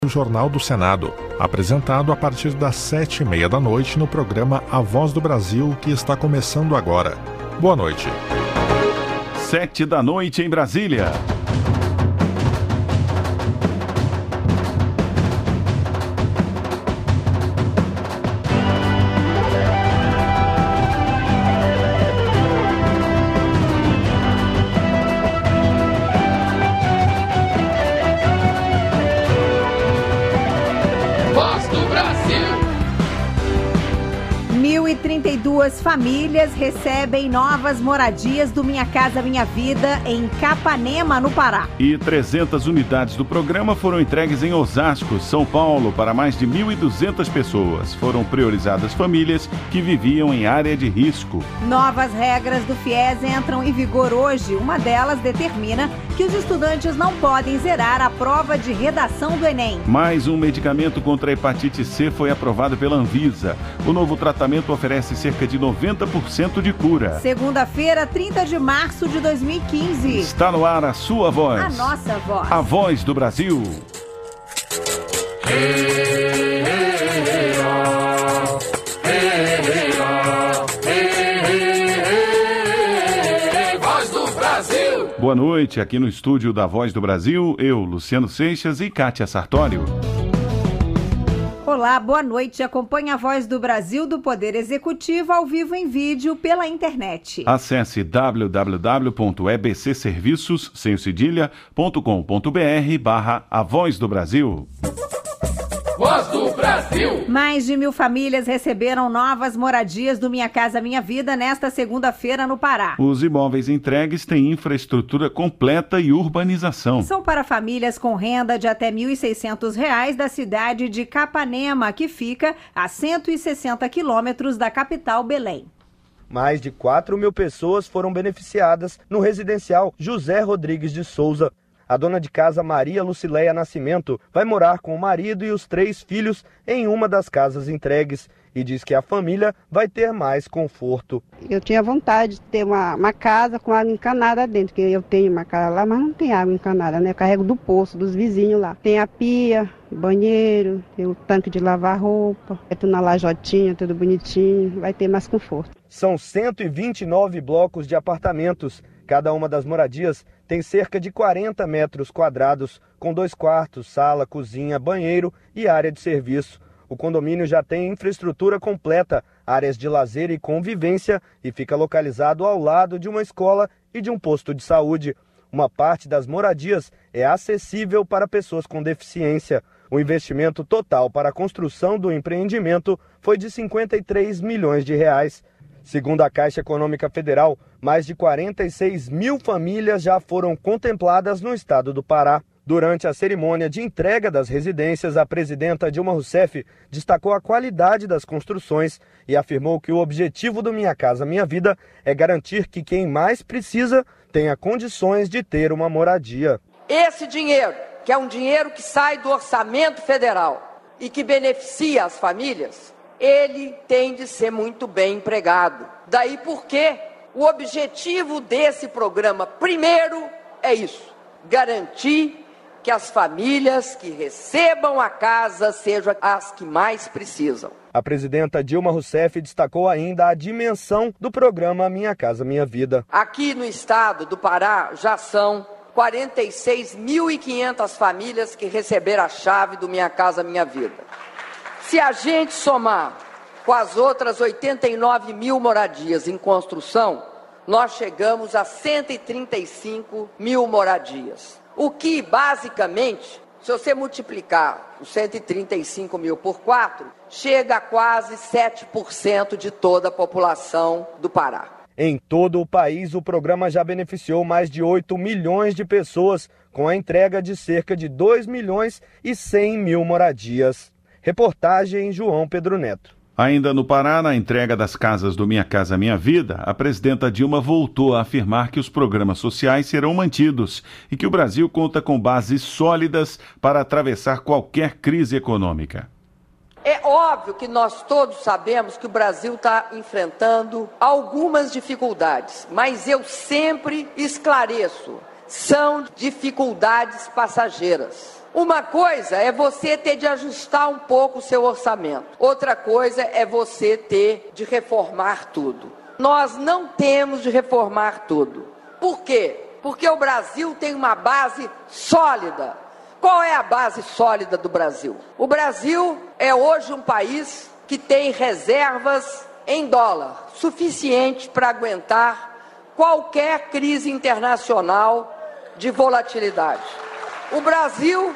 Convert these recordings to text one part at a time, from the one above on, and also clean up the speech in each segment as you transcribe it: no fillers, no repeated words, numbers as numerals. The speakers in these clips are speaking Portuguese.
O Jornal do Senado, apresentado a partir das 7h30 da noite no programa A Voz do Brasil, que está começando agora. Boa noite. 7 da noite em Brasília. Voz do Brasil. 1.032 famílias recebem novas moradias do Minha Casa Minha Vida em Capanema, no Pará. E 300 unidades do programa foram entregues em Osasco, São Paulo, para mais de 1.200 pessoas. Foram priorizadas famílias que viviam em área de risco. Novas regras do FIES entram em vigor hoje. Uma delas determina que os estudantes não podem zerar a prova de redação do Enem. Mais um medicamento contra a hepatite C foi aprovado pela Anvisa. O novo tratamento oferece cerca de 90% de cura. Segunda-feira, 30 de março de 2015. Está no ar a sua voz. A nossa voz. A Voz do Brasil. Voz do Brasil. Boa noite, aqui no estúdio da Voz do Brasil, eu, Luciano Seixas e Kátia Sartório. Olá, boa noite. Acompanhe a Voz do Brasil do Poder Executivo ao vivo em vídeo pela internet. Acesse www.ebcserviços.com.br/A Voz do Brasil. Voz do Brasil. Mais de 1.000 famílias receberam novas moradias do Minha Casa Minha Vida nesta segunda-feira no Pará. Os imóveis entregues têm infraestrutura completa e urbanização. São para famílias com renda de até R$ 1.600 da cidade de Capanema, que fica a 160 quilômetros da capital Belém. Mais de 4.000 pessoas foram beneficiadas no residencial José Rodrigues de Souza. A dona de casa Maria Lucileia Nascimento vai morar com o marido e os 3 filhos em uma das casas entregues e diz que a família vai ter mais conforto. Eu tinha vontade de ter uma casa com água encanada dentro, porque eu tenho uma casa lá, mas não tem água encanada, né? Eu carrego do poço, dos vizinhos lá. Tem a pia, banheiro, tem o tanque de lavar roupa, é tudo na lajotinha, tudo bonitinho, vai ter mais conforto. São 129 blocos de apartamentos. Cada uma das moradias tem cerca de 40 metros quadrados, com 2 quartos, sala, cozinha, banheiro e área de serviço. O condomínio já tem infraestrutura completa, áreas de lazer e convivência e fica localizado ao lado de uma escola e de um posto de saúde. Uma parte das moradias é acessível para pessoas com deficiência. O investimento total para a construção do empreendimento foi de R$ 53 milhões. Segundo a Caixa Econômica Federal, mais de 46.000 famílias já foram contempladas no estado do Pará. Durante a cerimônia de entrega das residências, a presidenta Dilma Rousseff destacou a qualidade das construções e afirmou que o objetivo do Minha Casa Minha Vida é garantir que quem mais precisa tenha condições de ter uma moradia. Esse dinheiro, que é um dinheiro que sai do orçamento federal e que beneficia as famílias, ele tem de ser muito bem empregado. Daí porque o objetivo desse programa, primeiro, é isso: garantir que as famílias que recebam a casa sejam as que mais precisam. A presidenta Dilma Rousseff destacou ainda a dimensão do programa Minha Casa Minha Vida. Aqui no estado do Pará já são 46.500 famílias que receberam a chave do Minha Casa Minha Vida. Se a gente somar com as outras 89 mil moradias em construção, nós chegamos a 135 mil moradias. O que, basicamente, se você multiplicar os 135 mil por 4, chega a quase 7% de toda a população do Pará. Em todo o país, o programa já beneficiou mais de 8 milhões de pessoas, com a entrega de cerca de 2 milhões e 100 mil moradias. Reportagem João Pedro Neto. Ainda no Pará, na entrega das casas do Minha Casa Minha Vida, a presidenta Dilma voltou a afirmar que os programas sociais serão mantidos e que o Brasil conta com bases sólidas para atravessar qualquer crise econômica. É óbvio que nós todos sabemos que o Brasil está enfrentando algumas dificuldades, mas eu sempre esclareço, são dificuldades passageiras. Uma coisa é você ter de ajustar um pouco o seu orçamento. Outra coisa é você ter de reformar tudo. Nós não temos de reformar tudo. Por quê? Porque o Brasil tem uma base sólida. Qual é a base sólida do Brasil? O Brasil é hoje um país que tem reservas em dólar suficiente para aguentar qualquer crise internacional de volatilidade. O Brasil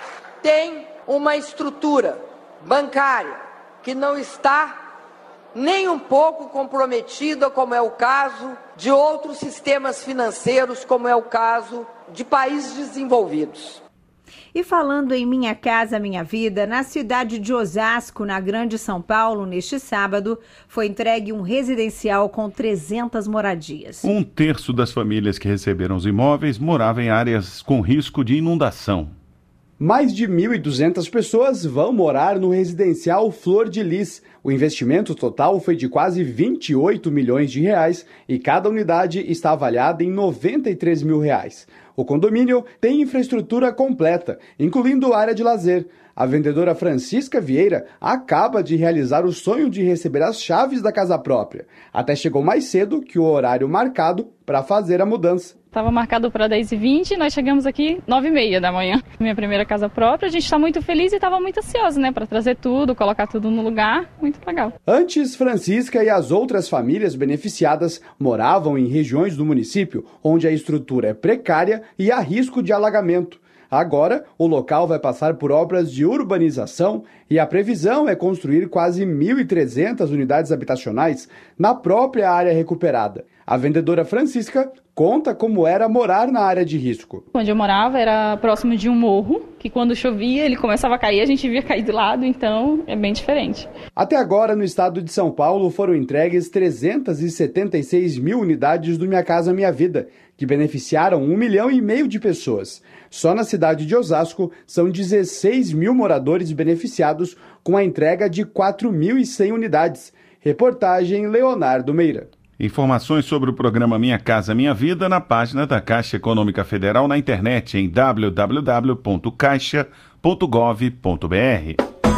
tem uma estrutura bancária que não está nem um pouco comprometida, como é o caso de outros sistemas financeiros, como é o caso de países desenvolvidos. E falando em Minha Casa Minha Vida, na cidade de Osasco, na Grande São Paulo, neste sábado, foi entregue um residencial com 300 moradias. 1/3 das famílias que receberam os imóveis morava em áreas com risco de inundação. Mais de 1.200 pessoas vão morar no residencial Flor de Lis. O investimento total foi de quase 28 milhões de reais e cada unidade está avaliada em 93 mil reais. O condomínio tem infraestrutura completa, incluindo área de lazer. A vendedora Francisca Vieira acaba de realizar o sonho de receber as chaves da casa própria. Até chegou mais cedo que o horário marcado para fazer a mudança. Estava marcado para 10h20, nós chegamos aqui 9h30 da manhã. Minha primeira casa própria, a gente está muito feliz e estava muito ansioso, para trazer tudo, colocar tudo no lugar, muito legal. Antes, Francisca e as outras famílias beneficiadas moravam em regiões do município onde a estrutura é precária e há risco de alagamento. Agora, o local vai passar por obras de urbanização e a previsão é construir quase 1.300 unidades habitacionais na própria área recuperada. A vendedora Francisca conta como era morar na área de risco. Onde eu morava era próximo de um morro, que quando chovia ele começava a cair, a gente via cair do lado, então é bem diferente. Até agora, no estado de São Paulo, foram entregues 376 mil unidades do Minha Casa Minha Vida, que beneficiaram 1,5 milhão de pessoas. Só na cidade de Osasco, são 16 mil moradores beneficiados com a entrega de 4.100 unidades. Reportagem Leonardo Meira. Informações sobre o programa Minha Casa Minha Vida na página da Caixa Econômica Federal na internet em www.caixa.gov.br.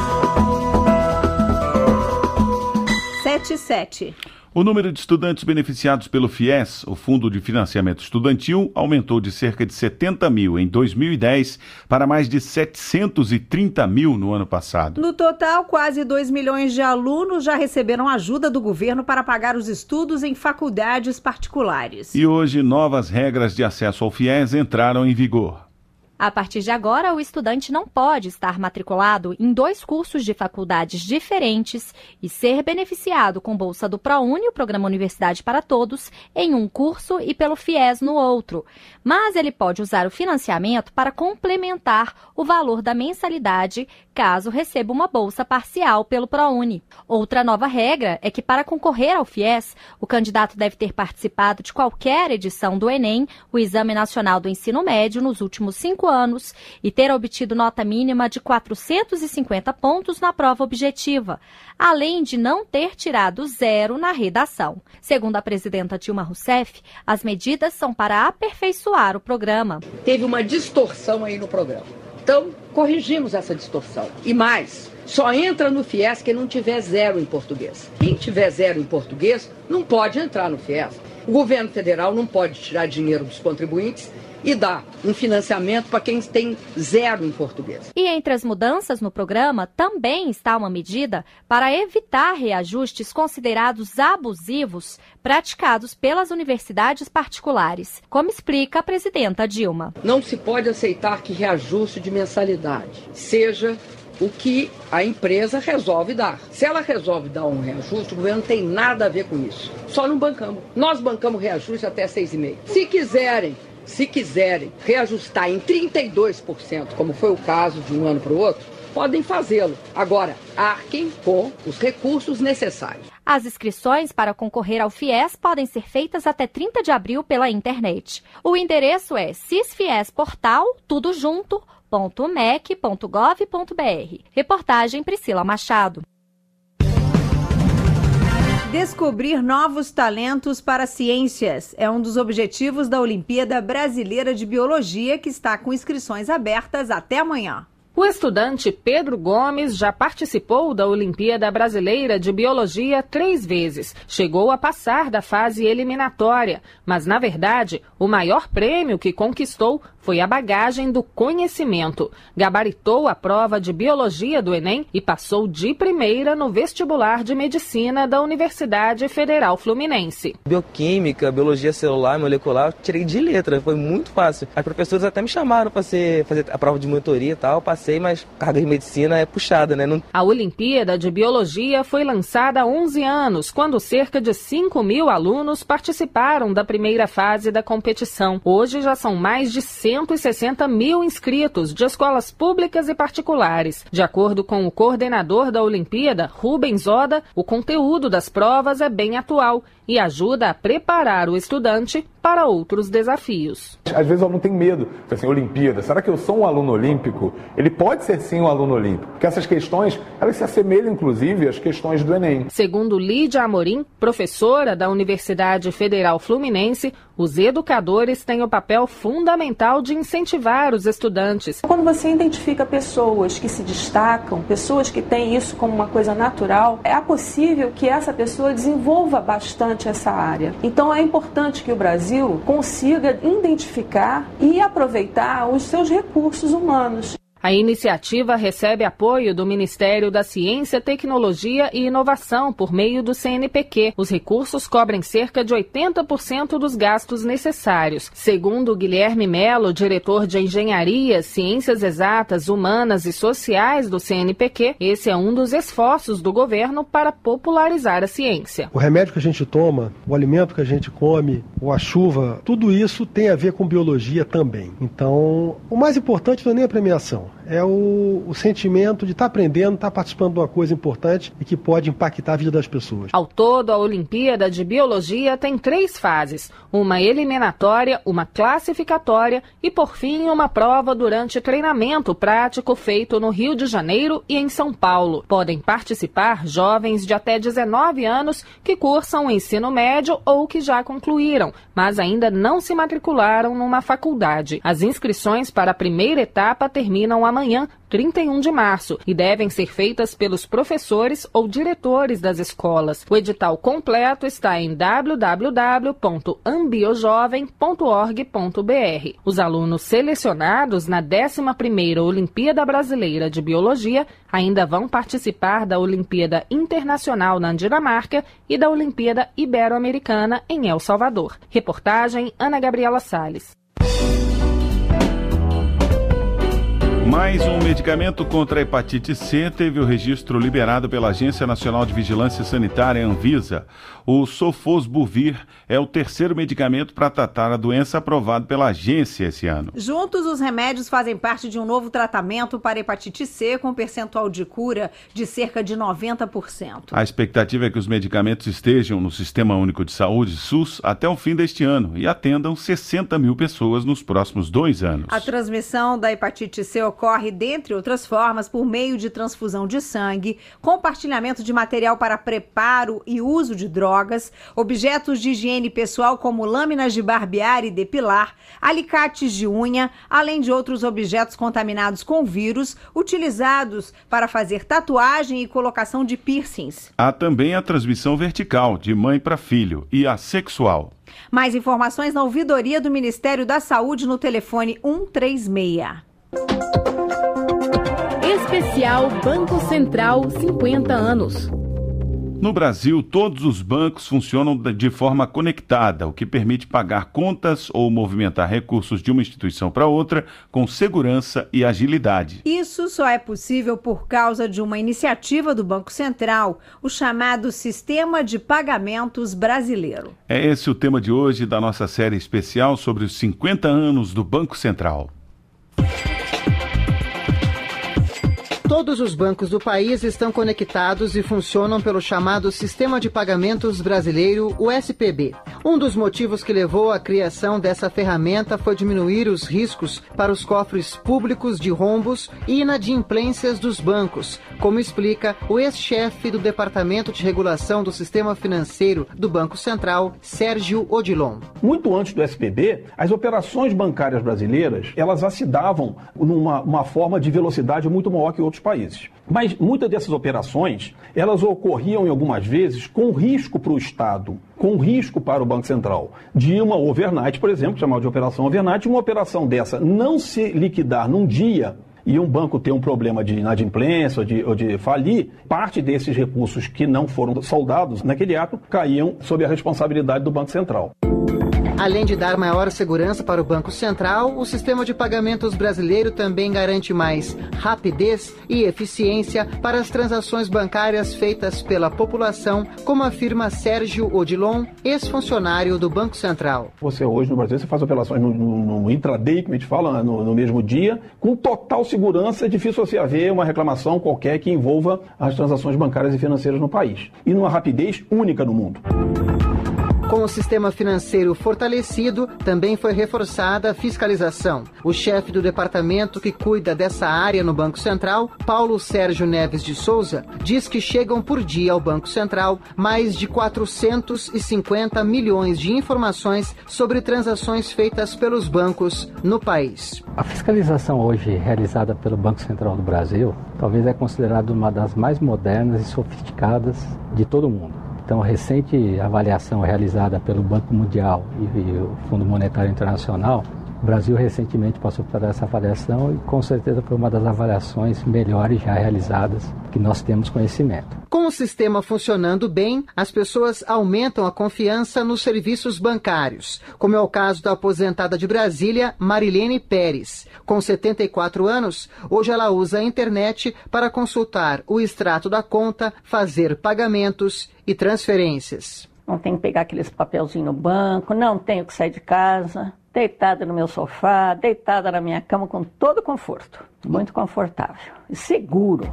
7:07. O número de estudantes beneficiados pelo FIES, o Fundo de Financiamento Estudantil, aumentou de cerca de 70 mil em 2010 para mais de 730 mil no ano passado. No total, quase 2 milhões de alunos já receberam ajuda do governo para pagar os estudos em faculdades particulares. E hoje, novas regras de acesso ao FIES entraram em vigor. A partir de agora, o estudante não pode estar matriculado em 2 cursos de faculdades diferentes e ser beneficiado com bolsa do ProUni, o Programa Universidade para Todos, em um curso e pelo FIES no outro. Mas ele pode usar o financiamento para complementar o valor da mensalidade, caso receba uma bolsa parcial pelo ProUni. Outra nova regra é que, para concorrer ao FIES, o candidato deve ter participado de qualquer edição do Enem, o Exame Nacional do Ensino Médio, nos últimos 5 anos e ter obtido nota mínima de 450 pontos na prova objetiva, além de não ter tirado 0 na redação. Segundo a presidenta Dilma Rousseff, as medidas são para aperfeiçoar o programa. Teve uma distorção aí no programa. Então, corrigimos essa distorção. E mais, só entra no FIES quem não tiver 0 em português. Quem tiver 0 em português não pode entrar no FIES. O governo federal não pode tirar dinheiro dos contribuintes e dar um financiamento para quem tem 0 em português. E entre as mudanças no programa também está uma medida para evitar reajustes considerados abusivos praticados pelas universidades particulares, como explica a presidenta Dilma. Não se pode aceitar que reajuste de mensalidade seja o que a empresa resolve dar. Se ela resolve dar um reajuste, o governo não tem nada a ver com isso. Só não bancamos. Nós bancamos reajuste até 6,5%. Se quiserem reajustar em 32%, como foi o caso de um ano para o outro, podem fazê-lo. Agora, arquem com os recursos necessários. As inscrições para concorrer ao FIES podem ser feitas até 30 de abril pela internet. O endereço é cisfiesportal.mec.gov.br. Reportagem Priscila Machado. Descobrir novos talentos para ciências é um dos objetivos da Olimpíada Brasileira de Biologia, que está com inscrições abertas até amanhã. O estudante Pedro Gomes já participou da Olimpíada Brasileira de Biologia 3 vezes. Chegou a passar da fase eliminatória, mas, na verdade, o maior prêmio que conquistou foi a bagagem do conhecimento. Gabaritou a prova de Biologia do Enem e passou de primeira no vestibular de Medicina da Universidade Federal Fluminense. Bioquímica, Biologia Celular e Molecular, eu tirei de letra, foi muito fácil. As professoras até me chamaram para fazer a prova de monitoria e tal, passei, mas a carga de medicina é puxada, né? A Olimpíada de Biologia foi lançada há 11 anos, quando cerca de 5.000 alunos participaram da primeira fase da competição. Hoje já são mais de 160.000 inscritos de escolas públicas e particulares. De acordo com o coordenador da Olimpíada, Rubens Oda, o conteúdo das provas é bem atual e ajuda a preparar o estudante para outros desafios. Às vezes o aluno tem medo, assim, Olimpíada, será que eu sou um aluno olímpico? Ele pode ser sim um aluno olímpico, porque essas questões, elas se assemelham inclusive às questões do Enem. Segundo Lídia Amorim, professora da Universidade Federal Fluminense, os educadores têm o papel fundamental de incentivar os estudantes. Quando você identifica pessoas que se destacam, pessoas que têm isso como uma coisa natural, é possível que essa pessoa desenvolva bastante essa área. Então é importante que o Brasil consiga identificar e aproveitar os seus recursos humanos. A iniciativa recebe apoio do Ministério da Ciência, Tecnologia e Inovação por meio do CNPq. Os recursos cobrem cerca de 80% dos gastos necessários. Segundo Guilherme Melo, diretor de Engenharia, Ciências Exatas, Humanas e Sociais do CNPq, esse é um dos esforços do governo para popularizar a ciência. O remédio que a gente toma, o alimento que a gente come, ou a chuva, tudo isso tem a ver com biologia também. Então, o mais importante não é nem a premiação. É o sentimento de estar aprendendo, estar participando de uma coisa importante e que pode impactar a vida das pessoas. Ao todo, a Olimpíada de Biologia tem 3 fases: uma eliminatória, uma classificatória e, por fim, uma prova durante treinamento prático feito no Rio de Janeiro e em São Paulo. Podem participar jovens de até 19 anos que cursam o ensino médio ou que já concluíram, mas ainda não se matricularam numa faculdade. As inscrições para a primeira etapa terminam amanhã, 31 de março, e devem ser feitas pelos professores ou diretores das escolas. O edital completo está em www.ambiojovem.org.br. Os alunos selecionados na 11ª Olimpíada Brasileira de Biologia ainda vão participar da Olimpíada Internacional na Dinamarca e da Olimpíada Ibero-Americana em El Salvador. Reportagem Ana Gabriela Salles. Mais um medicamento contra a hepatite C teve o registro liberado pela Agência Nacional de Vigilância Sanitária, Anvisa. O Sofosbuvir é o 3º medicamento para tratar a doença aprovado pela agência esse ano. Juntos, os remédios fazem parte de um novo tratamento para hepatite C com percentual de cura de cerca de 90%. A expectativa é que os medicamentos estejam no Sistema Único de Saúde, SUS, até o fim deste ano e atendam 60 mil pessoas nos próximos 2 anos. A transmissão da hepatite C ocorre, dentre outras formas, por meio de transfusão de sangue, compartilhamento de material para preparo e uso de drogas, objetos de higiene pessoal como lâminas de barbear e depilar, alicates de unha, além de outros objetos contaminados com vírus, utilizados para fazer tatuagem e colocação de piercings. Há também a transmissão vertical, de mãe para filho, e a sexual. Mais informações na ouvidoria do Ministério da Saúde no telefone 136. Especial Banco Central 50 anos. No Brasil, todos os bancos funcionam de forma conectada, o que permite pagar contas ou movimentar recursos de uma instituição para outra com segurança e agilidade. Isso só é possível por causa de uma iniciativa do Banco Central, o chamado Sistema de Pagamentos Brasileiro. É esse o tema de hoje da nossa série especial sobre os 50 anos do Banco Central. Todos os bancos do país estão conectados e funcionam pelo chamado Sistema de Pagamentos Brasileiro, o SPB. Um dos motivos que levou à criação dessa ferramenta foi diminuir os riscos para os cofres públicos de rombos e inadimplências dos bancos, como explica o ex-chefe do Departamento de Regulação do Sistema Financeiro do Banco Central, Sérgio Odilon. Muito antes do SPB, as operações bancárias brasileiras, elas já se davam numa forma de velocidade muito maior que outros países. Mas muitas dessas operações, elas ocorriam em algumas vezes com risco para o Estado, com risco para o Banco Central. De uma overnight, por exemplo, chamada de operação overnight, uma operação dessa não se liquidar num dia e um banco ter um problema de inadimplência ou de falir, parte desses recursos que não foram soldados naquele ato caíam sob a responsabilidade do Banco Central. Além de dar maior segurança para o Banco Central, o sistema de pagamentos brasileiro também garante mais rapidez e eficiência para as transações bancárias feitas pela população, como afirma Sérgio Odilon, ex-funcionário do Banco Central. Você hoje no Brasil, você faz operações no intraday, como a gente fala, no mesmo dia, com total segurança. É difícil você haver uma reclamação qualquer que envolva as transações bancárias e financeiras no país. E numa rapidez única no mundo. Com o sistema financeiro fortalecido, também foi reforçada a fiscalização. O chefe do departamento que cuida dessa área no Banco Central, Paulo Sérgio Neves de Souza, diz que chegam por dia ao Banco Central mais de 450 milhões de informações sobre transações feitas pelos bancos no país. A fiscalização hoje realizada pelo Banco Central do Brasil talvez é considerada uma das mais modernas e sofisticadas de todo o mundo. Então, a recente avaliação realizada pelo Banco Mundial e o Fundo Monetário Internacional, o Brasil recentemente passou por essa avaliação e com certeza foi uma das avaliações melhores já realizadas que nós temos conhecimento. Com o sistema funcionando bem, as pessoas aumentam a confiança nos serviços bancários, como é o caso da aposentada de Brasília, Marilene Pérez. Com 74 anos, hoje ela usa a internet para consultar o extrato da conta, fazer pagamentos e transferências. Não tenho que pegar aqueles papelzinhos no banco, não tenho que sair de casa, deitada no meu sofá, deitada na minha cama com todo conforto. Muito confortável e seguro.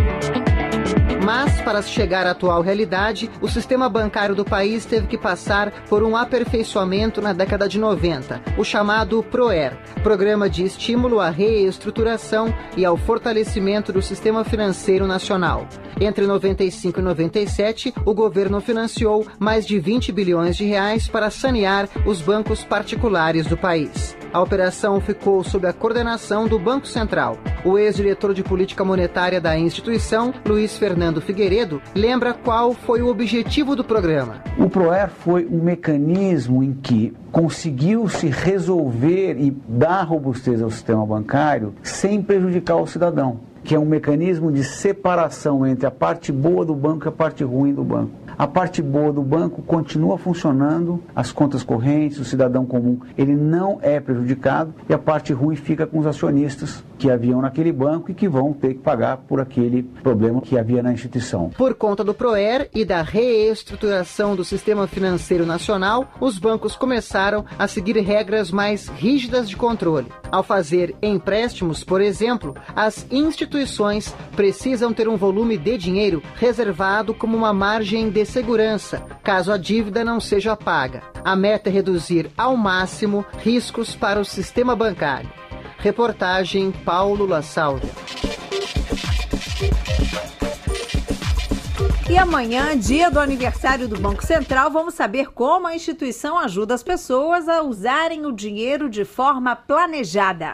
Mas, para chegar à atual realidade, o sistema bancário do país teve que passar por um aperfeiçoamento na década de 90, o chamado PROER, Programa de Estímulo à Reestruturação e ao Fortalecimento do Sistema Financeiro Nacional. Entre 95 e 97, o governo financiou mais de 20 bilhões de reais para sanear os bancos particulares do país. A operação ficou sob a coordenação do Banco Central. O ex-diretor de política monetária da instituição, Luiz Fernando Figueiredo, lembra qual foi o objetivo do programa. O PROER foi um mecanismo em que conseguiu-se resolver e dar robustez ao sistema bancário sem prejudicar o cidadão, que é um mecanismo de separação entre a parte boa do banco e a parte ruim do banco. A parte boa do banco continua funcionando, as contas correntes, o cidadão comum, ele não é prejudicado, e a parte ruim fica com os acionistas que haviam naquele banco e que vão ter que pagar por aquele problema que havia na instituição. Por conta do PROER e da reestruturação do sistema financeiro nacional, os bancos começaram a seguir regras mais rígidas de controle. Ao fazer empréstimos, por exemplo, as instituições precisam ter um volume de dinheiro reservado como uma margem de segurança, caso a dívida não seja paga. A meta é reduzir ao máximo riscos para o sistema bancário. Reportagem Paulo Lassalda. E amanhã, dia do aniversário do Banco Central, vamos saber como a instituição ajuda as pessoas a usarem o dinheiro de forma planejada.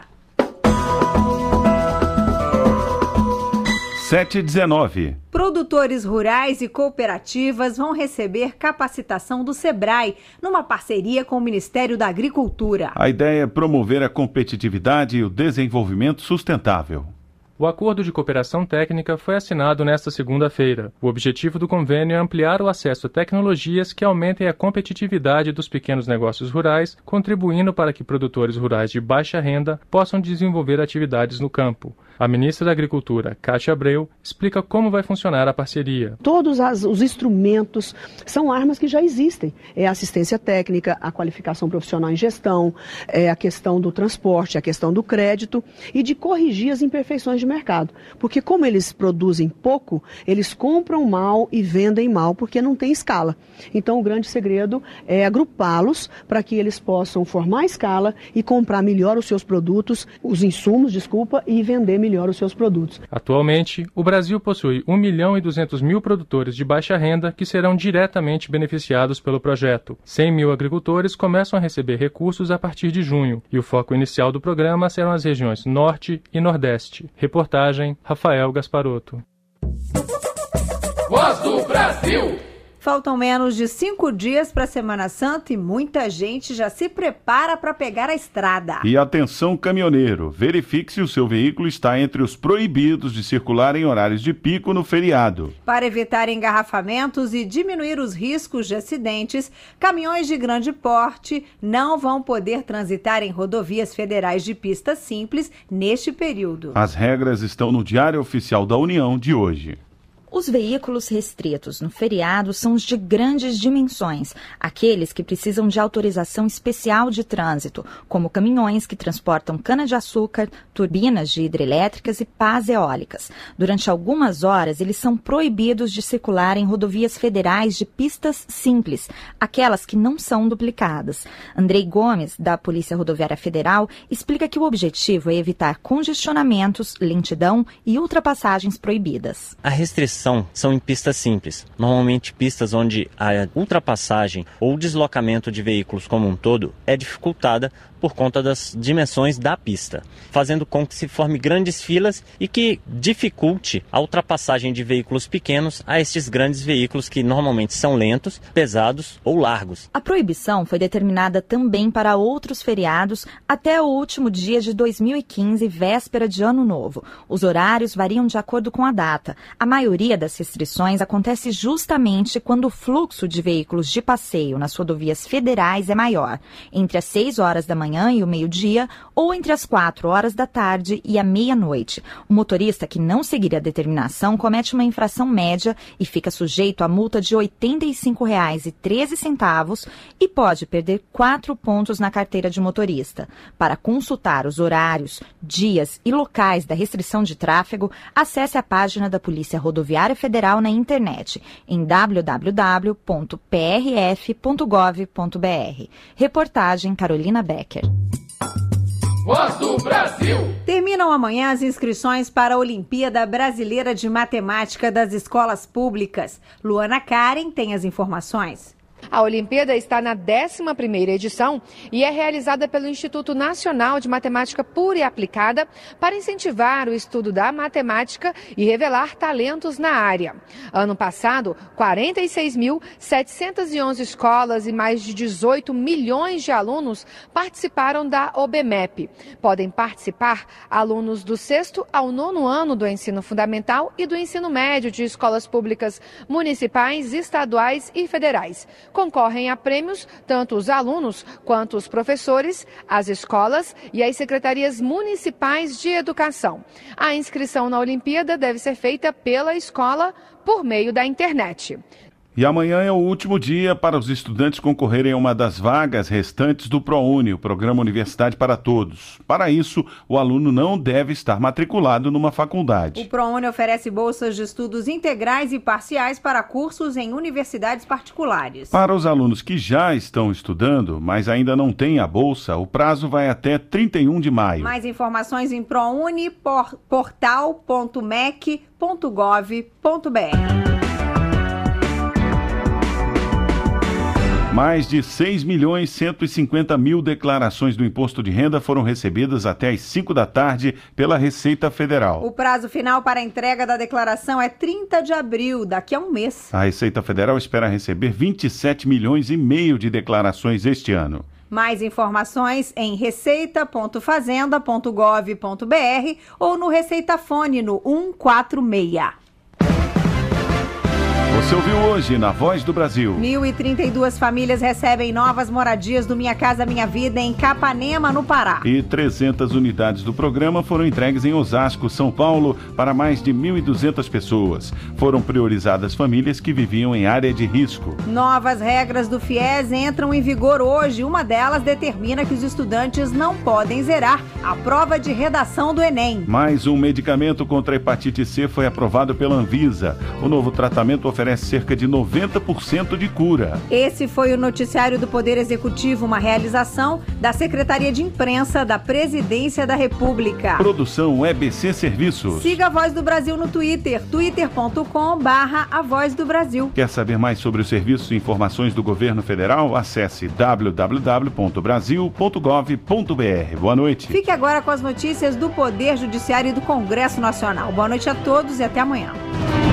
7h19. Produtores rurais e cooperativas vão receber capacitação do SEBRAE, numa parceria com o Ministério da Agricultura. A ideia é promover a competitividade e o desenvolvimento sustentável. O acordo de cooperação técnica foi assinado nesta segunda-feira. O objetivo do convênio é ampliar o acesso a tecnologias que aumentem a competitividade dos pequenos negócios rurais, contribuindo para que produtores rurais de baixa renda possam desenvolver atividades no campo. A ministra da Agricultura, Cátia Abreu, explica como vai funcionar a parceria. Todos os instrumentos são armas que já existem. É a assistência técnica, a qualificação profissional em gestão, a questão do transporte, a questão do crédito e de corrigir as imperfeições de mercado. Porque como eles produzem pouco, eles compram mal e vendem mal porque não tem escala. Então o grande segredo é agrupá-los para que eles possam formar escala e comprar melhor os seus produtos, os insumos, e vender melhor os seus produtos. Atualmente, o Brasil possui 1.200.000 produtores de baixa renda que serão diretamente beneficiados pelo projeto. 100.000 agricultores começam a receber recursos a partir de junho e o foco inicial do programa serão as regiões Norte e Nordeste. Reportagem Rafael Gasparotto. Voz do Brasil! Faltam menos de 5 dias para a Semana Santa e muita gente já se prepara para pegar a estrada. E atenção, caminhoneiro, verifique se o seu veículo está entre os proibidos de circular em horários de pico no feriado. Para evitar engarrafamentos e diminuir os riscos de acidentes, caminhões de grande porte não vão poder transitar em rodovias federais de pista simples neste período. As regras estão no Diário Oficial da União de hoje. Os veículos restritos no feriado são os de grandes dimensões, aqueles que precisam de autorização especial de trânsito, como caminhões que transportam cana-de-açúcar, turbinas de hidrelétricas e pás eólicas. Durante algumas horas, eles são proibidos de circular em rodovias federais de pistas simples, aquelas que não são duplicadas. Andrei Gomes, da Polícia Rodoviária Federal, explica que o objetivo é evitar congestionamentos, lentidão e ultrapassagens proibidas. A restrição são em pistas simples, normalmente pistas onde a ultrapassagem ou deslocamento de veículos como um todo é dificultada por conta das dimensões da pista, fazendo com que se forme grandes filas e que dificulte a ultrapassagem de veículos pequenos a estes grandes veículos que normalmente são lentos, pesados ou largos. A proibição foi determinada também para outros feriados até o último dia de 2015, véspera de Ano Novo. Os horários variam de acordo com a data. A maioria das restrições acontece justamente quando o fluxo de veículos de passeio nas rodovias federais é maior, entre as 6 horas da manhã e o meio-dia, ou entre as 4 horas da tarde e a meia-noite. O motorista que não seguir a determinação comete uma infração média e fica sujeito a multa de R$ 85,13 e pode perder 4 pontos na carteira de motorista. Para consultar os horários, dias e locais da restrição de tráfego, acesse a página da Polícia Rodoviária Federal na internet, em www.prf.gov.br. Reportagem Carolina Becker. Voz do Brasil! Terminam amanhã as inscrições para a Olimpíada Brasileira de Matemática das Escolas Públicas. Luana Karen tem as informações. A Olimpíada está na 11ª edição e é realizada pelo Instituto Nacional de Matemática Pura e Aplicada para incentivar o estudo da matemática e revelar talentos na área. Ano passado, 46.711 escolas e mais de 18 milhões de alunos participaram da OBMEP. Podem participar alunos do 6º ao 9º ano do ensino fundamental e do ensino médio de escolas públicas municipais, estaduais e federais. Concorrem a prêmios tanto os alunos quanto os professores, as escolas e as secretarias municipais de educação. A inscrição na Olimpíada deve ser feita pela escola por meio da internet. E amanhã é o último dia para os estudantes concorrerem a uma das vagas restantes do ProUni, o Programa Universidade para Todos. Para isso, o aluno não deve estar matriculado numa faculdade. O ProUni oferece bolsas de estudos integrais e parciais para cursos em universidades particulares. Para os alunos que já estão estudando, mas ainda não têm a bolsa, o prazo vai até 31 de maio. Mais informações em prouni.portal.mec.gov.br. Mais de 6.150.000 declarações do imposto de renda foram recebidas até às 5 da tarde pela Receita Federal. O prazo final para a entrega da declaração é 30 de abril, daqui a um mês. A Receita Federal espera receber 27,5 milhões de declarações este ano. Mais informações em receita.fazenda.gov.br ou no Receitafone no 146. Você ouviu hoje na Voz do Brasil. 1.032 famílias recebem novas moradias do Minha Casa Minha Vida em Capanema, no Pará. E 300 unidades do programa foram entregues em Osasco, São Paulo, para mais de 1.200 pessoas. Foram priorizadas famílias que viviam em área de risco. Novas regras do FIES entram em vigor hoje. Uma delas determina que os estudantes não podem zerar a prova de redação do Enem. Mais um medicamento contra a hepatite C foi aprovado pela Anvisa. O novo tratamento oferece cerca de 90% de cura. Esse foi o noticiário do Poder Executivo, uma realização da Secretaria de Imprensa da Presidência da República. Produção EBC Serviços. Siga a Voz do Brasil no Twitter, twitter.com/A Voz do Brasil. Quer saber mais sobre os serviços e informações do governo federal? Acesse www.brasil.gov.br. Boa noite. Fique agora com as notícias do Poder Judiciário e do Congresso Nacional. Boa noite a todos e até amanhã.